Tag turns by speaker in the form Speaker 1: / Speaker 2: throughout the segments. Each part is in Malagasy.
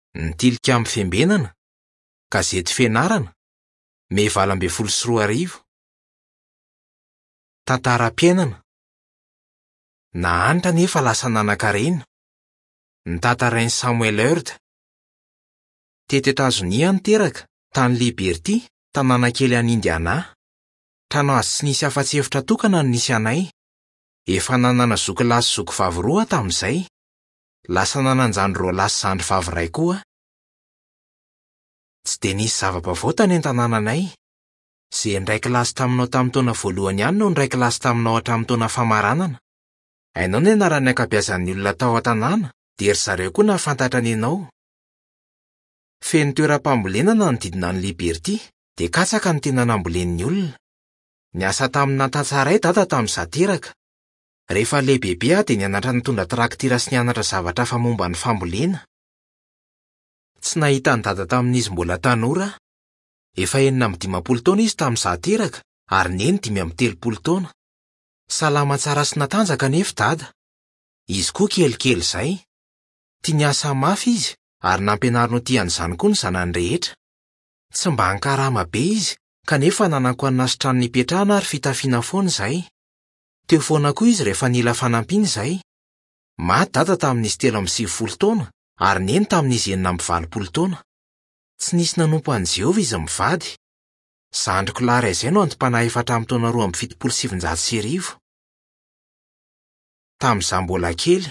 Speaker 1: Ny tilikambo fiambenana, gazety fianarana, May 24 Tantaram-piainana. Nahanitra nefa lasa nanan-karena. Nitantarain'i Samuel Heard. Teto Etazonia niteraka, tany Liberty, tanàna kely any Indiana. Trano azo tsy nisy afa-tsefitra tokana no nisy anay. Efa nanana zoky lahy sy zoky vavy 2 tamin'izay. Lasa nananjandro roa lahy sy zandry vavy 2 koa. Tsy de nisy zava-baovao tany an-tanànanay. Izay ndraiky lasy taminao tamin'ny taona voalohany ihany no ndraiky lasy taminao hatramin'ny taona famaranana. Hainao ny anaran'ny ankabeazan'ny olona tao an-tanàna, dia ry zareo koa nahafantatra ny ianao. Feno toeram-pambolenana nodidina ny Liberty, dia katsaka ny tena nambolen'ny olona. Niasa tamin'ny nantatsaray dada tamin'izaho teraka. Rehefa lehibebe aho dia nianatra nitondra traktira sy nianatra zavatra hafa momba ny fambolena. Tsy nahita ny dada tamin'izy mbola tanora. Efa 9-20 taona izy tamin'izaho teraka, ary neny 5-30 taona. Salama tsara sy natanjaka nefa dada. Izy koa kelikely izay. Tia niasa mafy izy, ary nampianarino tian'izany koa ny zanany rehetra. Tsy mba hankarama be izy, kanefa nanako an'asy trano nipetrahana ary fitafiana foana izay. Teo foana koa izy rehefa nila fanampiana izay. Maty dada tamin'izy 30 taona, ary neny tamin'izy 9-20 taona. Tsy nisy nanompo an'i Jehovah izy mivady. Zandriko lahy ray izay no antom-panahy efa hatramin'ny taona 27,900. Tamin'izaho mbola kely.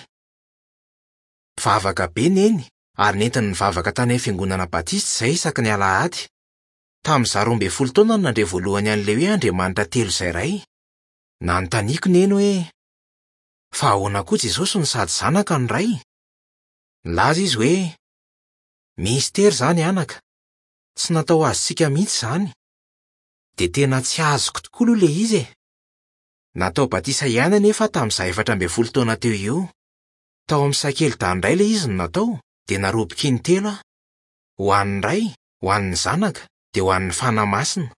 Speaker 1: Vavaka be neny, ary nentiny nivavaka tany amin'ny fiangonana Batista izay isaky ny Alahady. Tamin'izaho 12 taona no nandray voalohany an'ilay hoe Andriamanitra telo izay iray. Nanontaniako neny hoe, fa ahoana koa Jesosy no sady zanaka ny ray? Nilaza izy hoe, mistera izany anaka, tsy natao azontsika mihitsy izany. Dia tena tsy azoko tokoa aloha ilay izy e. Natao batisa ihany anefa tamin'izaho 17 taona teo io. Tao amin'ny sakely-dany indray ilay izy no natao, dia narobiky ny 3 aho. Ho an'ny ray, ho an'ny zanaka, dia ho an'ny fanahy masina.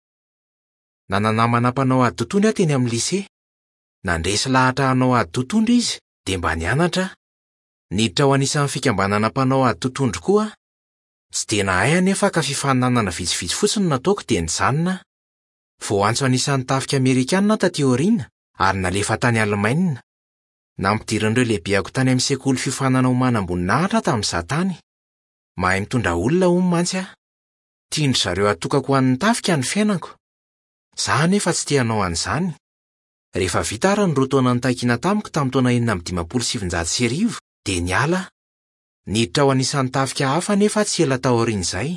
Speaker 1: Nananamana mpanao ady totohondry aho teny amin'ny lycée. Nandresy lahatra hanao ady totohondry izy, dia mba nianatra. Niditra ao anisan'ny fikambanana mpanao ady totohondry koa. Tsy dia nahay anefa ka fifaninanana vitsivitsy fotsiny nataoko dia nijanona. Vao antso anisan'ny tafika Amerikanina taty aoriana, ary nalefa tany Alemaina. Nampidiran'ireo lehibeako tany amin'ny sekoly fifaninana homanam-boninahitra tamin'izaho tany. Mahay mitondra olona hono mantsy aho. Tiandry zareo atokako ho an'ny tafika ny fiainako. Zaho nefa tsy tia hanao an'izany. Rehefa vita ary ny 2 taona nitakiana tamiko tamin'ny taona 1927 dia niala. Niditra ao anisan'ny tafika hafa nefa tsy ela tao aorian'izay.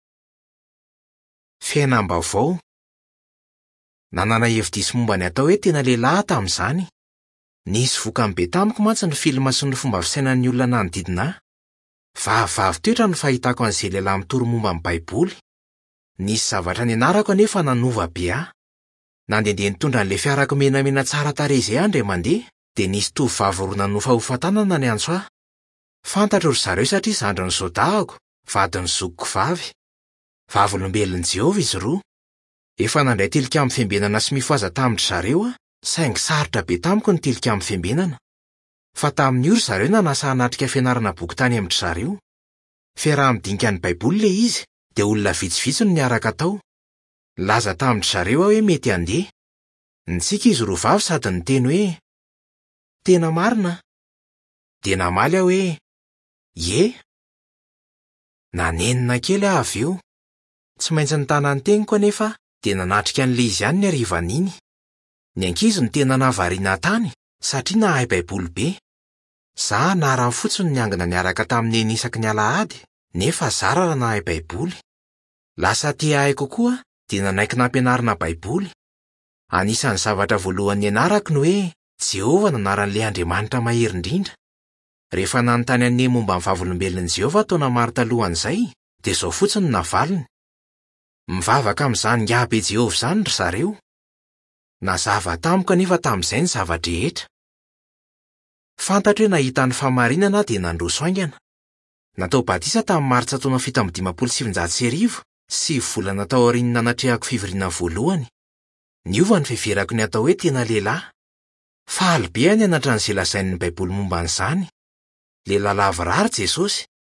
Speaker 1: Fiainam-baovao. Nanana hevi-diso momba ny atao hoe tena lehilahy tamin'izany. Nisy vokany be tamiko mantsy ny filma sy ny fomba fisainan'ny olona manodidina ahy. Vavy toetra no fahitako an'izay lehilahy mitoro momba ny Baiboly. Nisy zavatra nianarako anefa nanova be ahy. Nandehandeha nitondra an'ilay fiarako menamena tsara tarehy izay aho indray mandeha, dia nisy tovovavy roa nanofa hofantanana ny antso ahy. Fantatro ry zareo satria zandrin'ny zodahako, vadin'ny zokiko vavy. Vavolombelon'i Jehovah izy roa. Efa nandray tilikambo fiambenana sy mifoaza tamin-dry zareo aho, saingy sarotra be tamiko ny tilikambo fiambenana. Fa tamin'io ry zareo nanasa hanatrika fianarana boky tany amin'ny zareo. Fiaraha-midinika ny Baiboly ilay izy, dia olona vitsivitsy no niaraka tao. Laza tamin-dry zareo aho hoe mety handeha. Nitsika izy roa vavy sady niteny hoe, tena marina. Dia namaly aho hoe, ie. Nanenina kely aho avy eo. Tsy maintsy nitana ny teniko anefa, dia nanatrika an'ilay izy ihany ny harivan'iny. Ny ankizy no tena nahavariana tany, satria nahay Baiboly be. Zaho nara fotsiny niangona niaraka tamin'ny isaky ny Alahady, nefa zara raha nahay Baiboly. Lasa tia ahay kokoa, dia nanaiky nampianarina Baiboly. Anisan'ny zavatra voalohany nianarako no hoe Jehovah no anaran'ilay Andriamanitra mahery indrindra. Rehefa nanontany an'iny momba ny vavolombelon'i Jehovah taona maro talohan'izay, dia izao fotsiny navaliny. Mivavaka amin'izany ngabe Jehovah izany ry zareo. Nazava tamiko anefa tamin'izay ny zavadrehetra. Fantatro hoe nahita ny famarinana dia nandroso aingana. Natao batisa tamin'ny martsa taona 17,900 sy volana tao aoriany nanatrehako fivoriana voalohany. Niova ny fiheverako ny atao hoe tena lehilahy. Faly be nianatra an'izay lazain'ny Baiboly momba an'izany. Lehilahy lavorary Jesosy.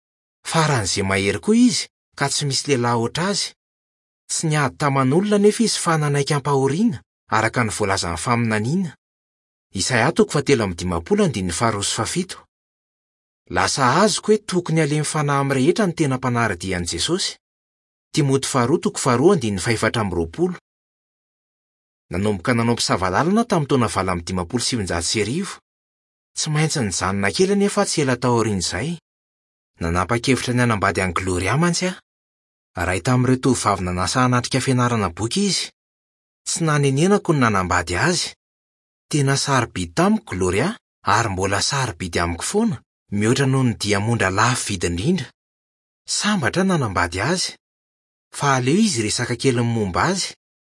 Speaker 1: Faran'izay mahery koa izy, ka tsy misy lehilahy oatra azy. Tsy niady taman'olona nefa izy fa nanaiky ampahoriana, araka ny voalazan'ny faminaniana. Isaia 3:17. Lasa azoko hoe tokony alemy fanahy amin'ny rehetra ny tena mpanara-dian'i Jesosy. Timoty 2:2-4. Nanomboka nanao mpisavalalana tamin'ny taona 1770. Tsy maintsy nijanona kely anefa tsy ela tao aorian'izay. Nanapa-kevitra ny hanambady an'i Gloria mantsy aho. Ray tamin'ireo tovovavy nanasa hanatrika fianarana boky izy. Tsy nanenenako ny nanambady azy. Tena sarobidy tamiko Gloria, ary mbola sarobidy amiko foana, mihoatra noho ny diamondra lafo vidy indrindra. Sambatra nanambady azy. Fa aleo izy resaka kely momba azy.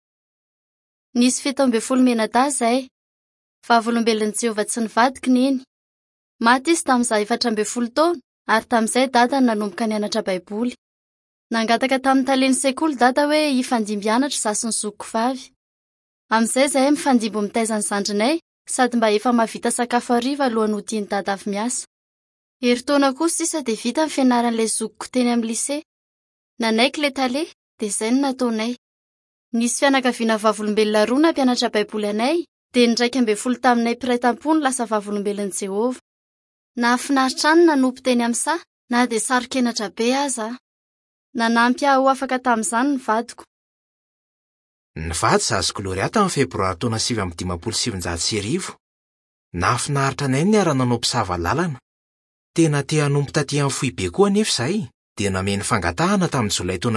Speaker 2: Nisy 17 menada zahay. Vavolombelon'i Jehovah tsy nivadika neny. Maty izy tamin'izaho 14 taona, ary tamin'izay dada nanomboka nianatra baiboly. Nangataka tamin'ny talen'ny sekoly dada hoe hifandimby hianatra zaho sy ny zokiko vavy. Amin'izay zahay mifandimby mitaiza ny zandrinay, sady mba efa mahavita sakafo hariva alohan'ny hodian'ny dada avy miasa. Herintaona kosa sisa dia vita ny fianaran'ilay zokiko teny amin'ny lycée. Nanaiky le tale, dia izay no nataonay. Nisy fianakaviana vavolombelona roa nampianatra baiboly anay, dia ny 12 taminay mpiray tampo ny lasa vavolombelon'i Jehovah. Nahafinaritra any nanompo teny amin'ny saha, na dia sarokenatra be aza. Nanampy aho afaka tamin'izany ny vadiko.
Speaker 1: Nivady zazy Gloria tamin'ny febroary taona 1770. Nahafinaritra anay ny ara-nanao mpisavalalana. Tena te hanompo taty amin'ny fohy be koa anefa izahay, dia nameny fangatahana tamin'ny jolay taona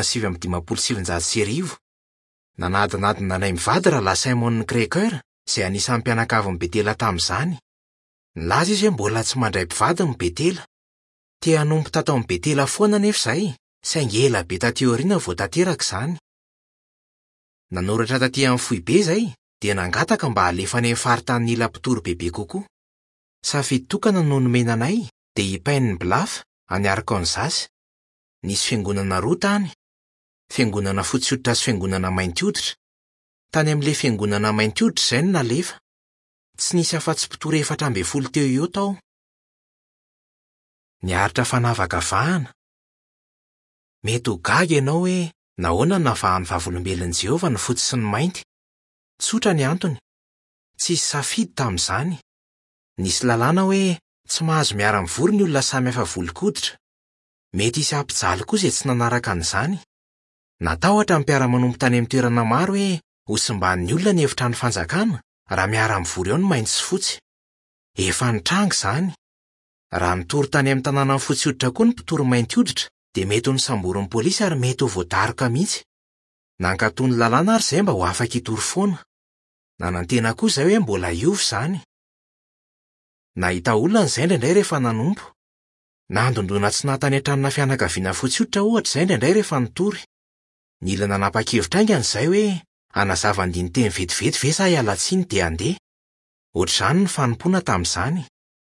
Speaker 1: 1770. Nanadinadina anay mivady raha la Simon Kreker, izay anisan'ny mpianakavin'ny Betela tamin'izany. Nilaza izy hoe mbola tsy mandray mpivady ny Betela. Te hanompo tato amin'ny Betela foana anefa izahay, saingy ela be taty aoriana vao tanteraka izany. Nanoratra taty amin'ny fohy be izahay, dia nangataka mba alefa any amin'ny faritany ila mpitoro bebe kokoa. Safidy tokana no nomena anay, dia hipain'ny Blaf any Arkansas. Nisy fiangonana roa tany. Fiangonana fotsy hoditra sy fiangonana mainty hoditra. Tany amin'ilay fiangonana mainty hoditra izay no nalefa. Tsy nisy afa-tsy mpitoro 400 teo io tao. Niaritra fanavakavahana. Mety ho gaga ianao hoe nahoana navahan'ny vavolombelon'i Jehovah ny fotsy sy ny mainty. Tsotra ny antony. Tsisy safidy tamin'izany. Nisy lalàna hoe tsy mahazo miara-mivory ny olona samy hafa volon-koditra. Mety hisy ampijaly koa izay tsy nanaraka an'izany. Natahotra ny mpiara-manompo tany amin'ny toerana maro hoe hosimban'ny olona ny hevitra ny fanjakana raha miara-mivory ao ny mainty sy fotsy. Efa nitranga izany. Raha nitory tany amin'ny tanàna fotsy hoditra koa ny mpitoro mainty hoditra, dia mety ho nisamborin'ny polisy ary mety ho voadaroka mihitsy. Nankatony lalàna ary izay mba ho afaka hitory foana. Nanantena koa izay hoe mbola hiova izany. Nahita olona izay indraindray rehefa nanompo. Nandondona tsy nahatany an-tranona fianakaviana fotsy hoditra ohatra izay indraindray rehefa nitory. Nila nanapa-kevitra aingana izay hoe hanazava-ndiny teny vetivety ve sa hiala tsiny dia handeha. Ohatr'izany ny fanompoana tamin'izany.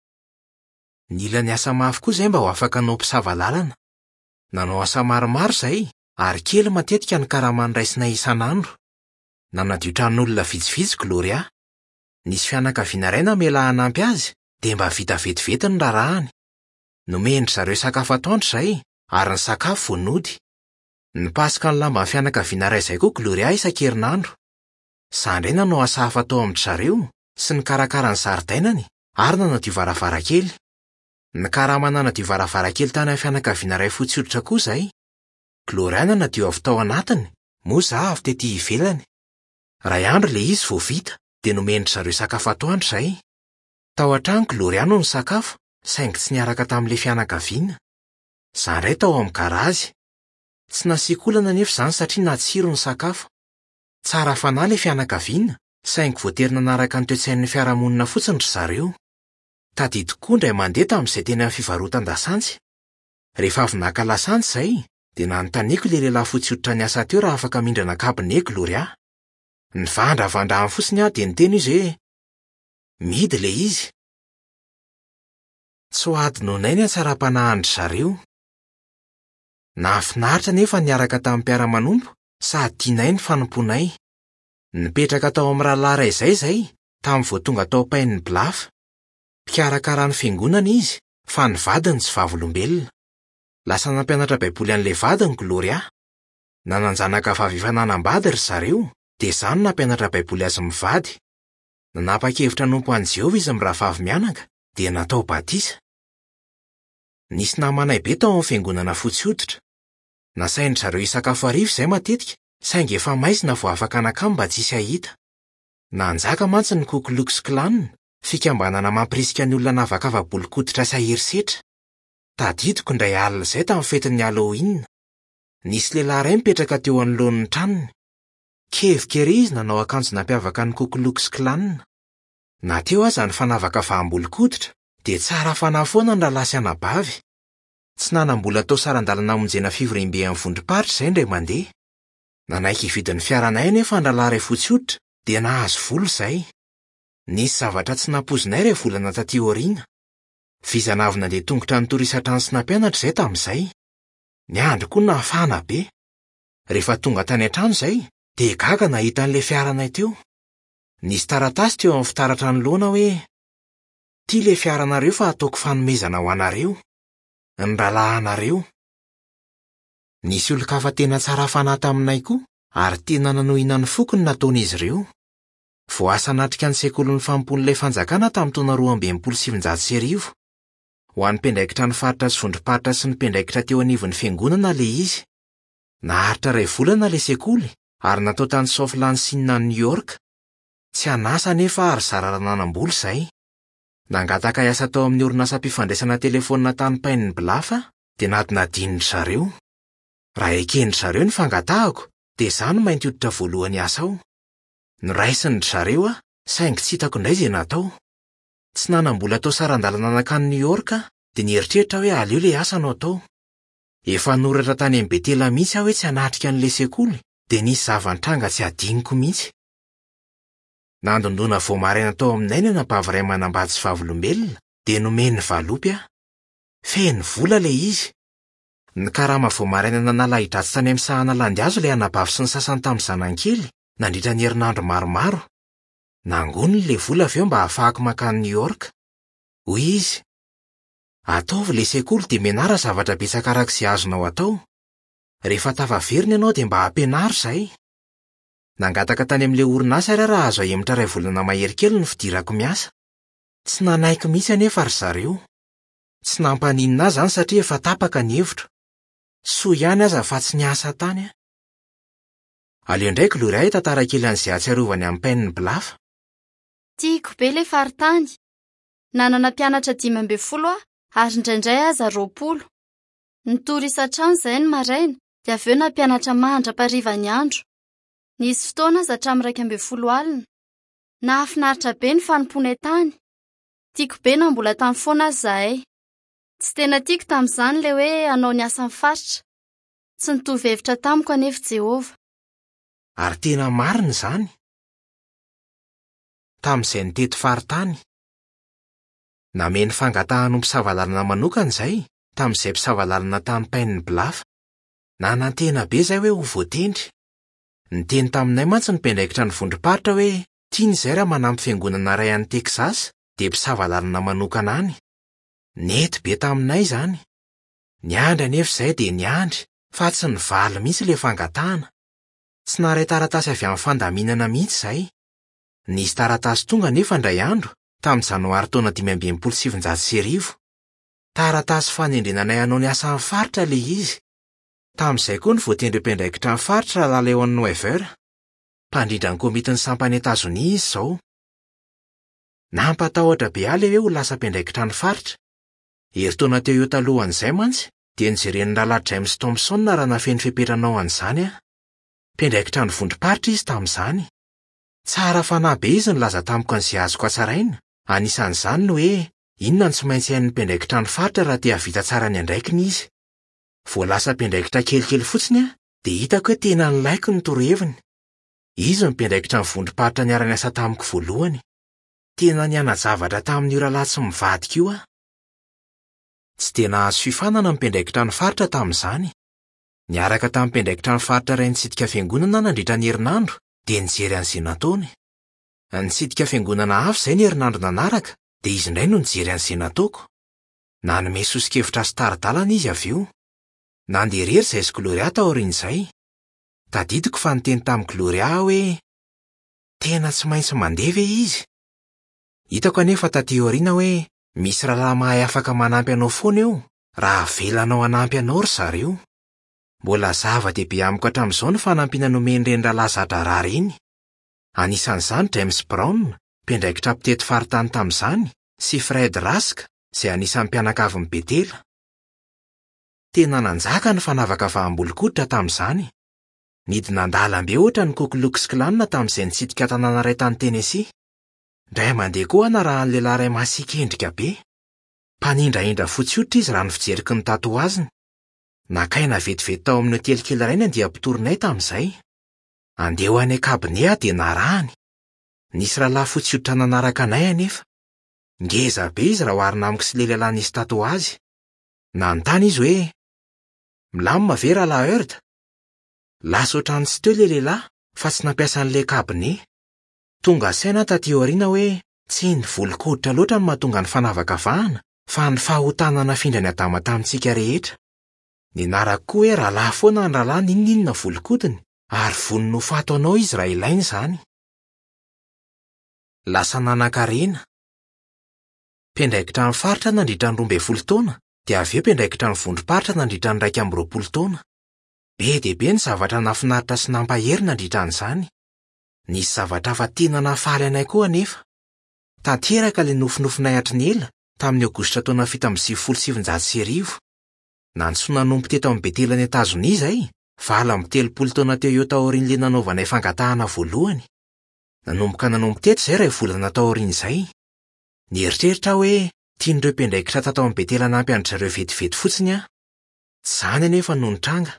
Speaker 1: Nila ny asa mafy koa izay mba ho afaka hanao mpisavalalana. Nanao asa maromaro izay, ary kely matetika ny karamany raisinay isan'andro. Nanadio tranon'olona vitsivitsy Gloria. Nisy fianakaviana iray namela hanampy azy, dia mba vita vetivety ny rarahany. Nomendry zareo sakafo atoandro izay, ary ny sakafo vonody. Nipasika ny lamba ny fianakaviana iray izay koa Gloria isan-kerinandro. Izany indray nanao asa hafa tao amin'ny zareo, sy nikarakara ny zaridainany, ary nanadio varavarankely. Ny karama nanadio varavarankely tany amin'ny fianakaviana iray fotsy hoditra koa izay. Gloria nanadio avy tao anatiny, moa izaho avy tetỳ ivelany. Ray andro le izy vao vita, dia nomendry zareo sakafo atoandro izay. Tao an-trano Gloria no nisakafo, saingy tsy niaraka tamin'ilay fianakaviana. Izany indray tao amin'ny garazy. Tsy nasiako olana nefa izany satria natsiro ny sakafo. Tsara fanahy ilay fianakaviana, saingy voatery nanaraka ny toe-tsain'ny fiarahamonina fotsiny ry zareo. Tadidiko indray mandeha tamin'izay teny amin'ny fivarotan-dasantsy. Rehefa avy naka lasantsy izay, dia nanontaniako ilay lehilahy fotsy hoditra niasa teo raha afaka mindrina kabine Gloria. Nivandravandrahany fotsiny aho dia niteny izy hoe midy le izy. Tsy ho ady nonay ny hatsaram-panahandry zareo. Nahafinaritra nefa niaraka tamin'ny mpiara-manompo, sady tianay ny fanomponay. Nipetraka tao amin'ny rahalahy iray izay, tamin'ny vao tonga tao pain'ny Blaf. Mpikarakara ny fiangonana izy, fa ny vadiny tsy vavolombelona. Lasa nampianatra baiboly an'ilay vadiny Gloria. Nananjanaka vavy efa nanambady ry zareo, dia izany nampianatra baiboly azy mivady. Nanapa-kevitra nompo an'i Jehovah izy mirahavavy mianaka, dia natao batisa. Nisy namanay be tao amin'ny fiangonana fotsy hoditra. Nasainy zareo hisakafo hariva izay matetika, saingy efa maizina vao afaka anakamy mba tsisy ahita. Nanjaka mantsy ny Ku Klux Klan, fikambanana mampirisika ny olona navaka ava-bolokoditra sy aherisetra. Tadidiko indray alina izay tamin'ny fetin'ny Halloween. Nisy lehilahy iray mipetraka teo anoloan'ny tranony. Kevikely izy nanao akanjo nampiavaka ny Ku Klux Klan. Na teo aza ny fanavaka vaham-bolokoditra, dia tsara fanahy foana ny rahalahy sy anabavy. Tsy nanam-bola tao saran-dalana hamonjena fivorim-be amin'ny vondrom-paritra izay indray mandeha. Nanaiky hividin'ny fiaranay nefa ny rahalahy iray fotsy hoditra, dia nahazo vola izay. Nisy zavatra tsy nampozinay iray volana taty aoriana. Vizanavy nandeha tongotra ny torisan-trano sy nampianatra izay tamin'izay. Ny andro koa nafana be. Rehefa tonga tany an-trano izay, dia gaga nahita an'ilay fiaranay teo. Nisy taratasy teo amin'ny fitaratra anoloana hoe: "Ity ilay fiaranareo fa ataoko fanomezana ho anareo. Ny rahalahy anareo." Nisy olon-kafa tena tsara fanahy taminay koa, ary tena nanohina ny foko ny nataon'izy ireo. Voasa natrika ny sekolin'ny fampon'ilay fanjakana tamin'ny taona 2017. Ho an'ny mpiandraikitra ny faritra sy vondrom-paritra sy ny mpiandraikitra teo anivon'ny fiangonana ilay izy. Naharitra 2 volana ilay sekoly, ary natao tany South Lansing ny New York. Tsy anasa nefa ary zara rananam-bola izay. Nangataka hiasa tao amin'ny orinasa-pifandraisana telefonina tany Pine Bluff, dia nadinadininy zareo. Raha eken'ny zareo ny fangatahako, dia izany mainty hoditra voalohany asa ao. Noraisiny zareo saingy tsy hitako indray izay natao. Tsy nanam-bola tao saran-dalana nakany New York, dia nieritreritra hoe aleo ilay asa no atao. Efa noratra tany amin'ny Betela mihitsy hoe tsy hanatrika an'ilay sekoly, dia nisy zavan-tranga tsy adiniko mihitsy. Nandondona voamaraina tao aminay ny anabavy iray manambady sy vavolombelona, dia nomeny valopy. Feno vola ilay izy. Ny karama voamaraina nanalahidratsy tany amin'ny sahana landihazo ilay anabavy sy ny sasany tamin'ny zanankely, nandritra ny herinandro maromaro. Nangoniny ilay vola avy eo mba ahafahako makany New York. Hoy izy: "Ataovy ilay sekoly dia mianara zavatra betsaka arak'izay azonao atao. Rehefa tafaverina ianao dia mba hampianaro izahay." Nangataka tany amin'ilay orinasa raha azo ahemitra 2 volana mahery kely ny fidirako miasa. Tsy nanaiky mihitsy anefa ry zareo. Tsy nampaninina azy izany satria efa tapaka ny hevitro. Soa ihany aza fa tsy niasa tany. Aleo indray Gloria tantara kely an'izay atsiarovany amin'ny Pine Bluff.
Speaker 2: Tiako be ilay faritany. Nanana mpianatra 12 ary indraindray aza 20. Nitory isan-trano izay ny maraina, dia avy eo nampianatra mandra-pariva ny andro. Nisy fotoana aza hatramin'ny 12 alina. Nahafinaritra be ny fanomponay tany. Tiako be na mbola tany foana azy zahay. Tsy tena tiako tamin'izany ilay hoe hanao ny asa faritra. Tsy nitovy hevitra tamiko anefa Jehovah.
Speaker 1: Ary tena marina izany. Tamin'izay nitety faritany, nameny fangatahan'ny mpisavalalana manokana izay tamin'izay mpisavalalana tany Pine Bluff. Nanantena be izay hoe ho voatendry. Niteny taminay mantsy ny mpiandraikitra ny vondrom-paritra hoe tiany izay raha manampy fiangonana iray any Texas, dia mpisavalalana manokana any. Nety be taminay izany. Niandry anefa izay dia niandry, fa tsy nivaly mihitsy ilay fangatahana. Tsy naray taratasy avy amin'ny fandaminana mihitsy izay. Nisy taratasy tonga nefa indray andro, tamin'ny janoary taona 2017. Taratasy fanendrenanay hanao ny asa amin'ny faritra ilay izy. Tamin'izay koa ny voatendry mpiandraikitra ny faritra Leon Weaver, mpandrindra ny komitin'ny sampany Etazonia izy izao. Nampatahotra be ahy hoe ho lasa mpiandraikitra ny faritra. Herintaona teo eo talohan'izay mantsy, dia nijeren'ny rahalahy James Thompson raha nafeny fipetrana an'izany. Mpiandraikitra ny vondrom-paritra izy tamin'izany. Tsara fanahy be izy nilaza tamiko an'izay azoko hatsaraina. Anisan'izany ny hoe inona ny tsy maintsy hain'ny mpiandraikitra ny faritra raha te havita tsara ny andraikiny izy. Voalasa mpiandraikitra kelikely fotsiny dia hitako hoe tena nilaiko ny toroheviny. Izy ny mpiandraikitra ny vondrom-paritra niara-niasa tamiko voalohany. Tena niana-javatra tamin'io rahalahy tsy mivadika io. Tsy tena nahazo fifanana ny mpiandraikitra ny faritra tamin'izany. Niaraka tamin'ny mpiandraikitra ny faritra iray nitsidika fiangonana nandritra ny herinandro, dia nijery an'izay nataony. Nitsidika fiangonana hafa izay ny herinandro nanaraka, dia izy indray no nijery an'izay nataoko. Nanome sosokevitra sy tara-dalana izy avy eo. Nandeha irery izay sy Gloria taorian'izay. Tadidiko fa niteny tamin'i Gloria hoe tena tsy maintsy mandeha ve izy. Hitako anefa taty aoriana hoe misy rahalahy mahay afaka manampy anao foana eo raha avelanao hanampy anao ry zareo. Mbola zava-dehibe amiko hatramin'izao ny fanampiana nomeny ireny rahalahy zadrarà ireny. Anisan'izany James Brown, mpiandraikitra mpitety faritany tamin'izany, sy Fred Rask, izay anisan'ny mpianakavin'i Betela. Tena nanjaka ny fanavaka vaham-bolokoditra tamin'izany. Nidina an-dalambe ohatra ny Ku Klux Klan tamin'izay nitsidika tanàna iray tany Tennessee. Indray mandeha koa narahan'ny lehilahy iray masiaka endrika be. Mpanindrahindra fotsy hoditra izy raha ny fijeriko ny tatoaziny. Nakaina vetivety tao amin'ny hotely kely iray ny andiam-potoronay tamin'izay. Andeha ho any kabine dia narahany. Nisy rahalahy fotsy hoditra nanaraka anay anefa. Ngeza be izy raha oharina amiko sy lehilahy nisy tatoazy. Nanontany izy hoe milamina ve rahalahy Heard? Lasa ohatrany tsy teo ilay lehilahy fa tsy nampiasa an'ilay kabine. Tonga saina taty aoriana hoe tsy ny volo-koditra loatra no mahatonga ny fanavaka vahana fa ny fahotanana findrany adama tamintsika rehetra. Ninarako koa hoe rahalahy foana ny rahalahy n'inona volo-kodiny ary vonony ho fato anao izy raha ilainy izany. Lasa nanan-karena. Mpiandraikitra amin'ny faritra nandritra ny 12 taona dia avy eo mpiandraikitra ny vondrom-paritra nandritra ny 20 taona. Be dia be ny zavatra nafinaritra sy nampahery nandritra an'izany. Nisy zavatra fa tena nafaly anay koa anefa. Tanteraka ilay nofinofinay hatry ela tamin'ny Aogositra taona 1709. Nantsoina nompo teto amin'ny Betela ny Etazonia izahay, vala amin'ny 30 taona teo eo taorian'ilay nanaovanay fangatahana voalohany. Nanomboka nanompo teto izay iray volana taorian'izay. Nieritreritra hoe tian'ireo mpiandraikitra tato amin'ny Betela nampy an-dry zareo vetivety fotsiny aho. Tsy izany anefa no nitranga.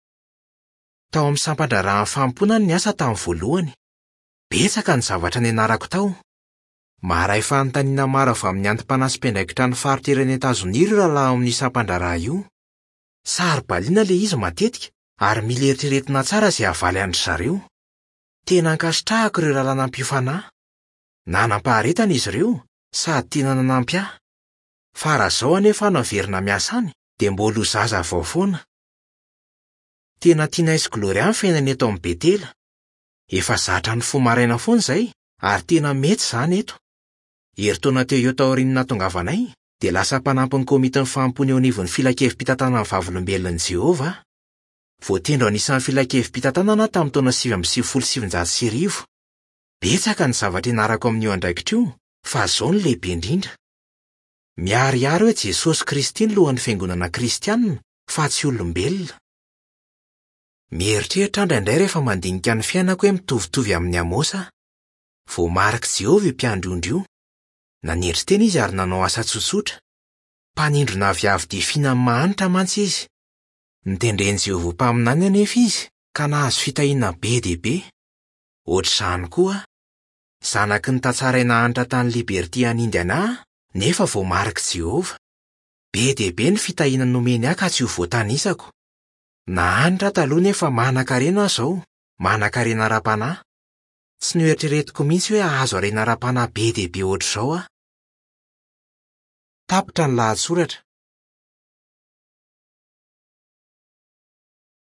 Speaker 1: Tao amin'ny sampandrarahany fampoana ny asa tamin'ny voalohany. Betsaka ny zavatra nianarako tao. Maharay fanontaniana maro avy amin'ny antom-panasy mpiandraikitra ny faritra iray ny Etazonia ireo rahalahy amin'ny sampandrarah io. Saro-baliana ilay izy matetika ary mila eritreretina tsara izay havaly an-dry zareo. Tena ankasitrahako ireo rahalahy nampio fanahy. Nanam-paharetana izy ireo sady tena nanampy ahy. Fa raha izao anefa naverina miasa any dia mbola ho zaza vao foana. Tena tianay sy Gloria ny fiainana eto amin'ny Betela. Efa zatra ny fomaraina foana izay ary tena mety izany eto. Herintaona teo eo taorian'ny nahatongavanay dia lasa mpanampy ny komitin'ny fampony eo anivon'ny filan-kevim-pitantanana ny vavolombelon'i Jehovah. Voatendro anisan'ny filan-kevim-pitantanana tamin'ny taona 1909. Betsaka ny zavatra ianarako amin'io andraikitra io fa izao ny lehibe indrindra. Miharihary hoe Jesosy Kristy ny lohan'ny fiangonana kristianina fa tsy olombelona. Mieritreritra indraindray rehefa mandinika ny fiainako hoe mitovitovy amin'ny Amosa. Voamariky Jehovah io mpiandry io. Nanendry teny izy ary nanao asa tsotsotra. Mpanindrona avy dia fihinany mahanitra mantsy izy. Nitendren'i Jehovah mpaminany anefa izy ka nahazo fitahiana be dia be. Ohatr'izany koa, zanaky ny tantsaraina hanitra tany Liberty any Indiana nefa voamariky Jehovah. Be dia be ny fitahiana nomeny ahy ka tsy ho voatanisako. Nahanitra taloha nefa manan-karena izao, manan-karena ara-panahy. Tsy noeritreretiko mihitsy hoe ahazo harena ara-panahy be dia be ohatr'izao aho. Tapitra ny lahatsoratra.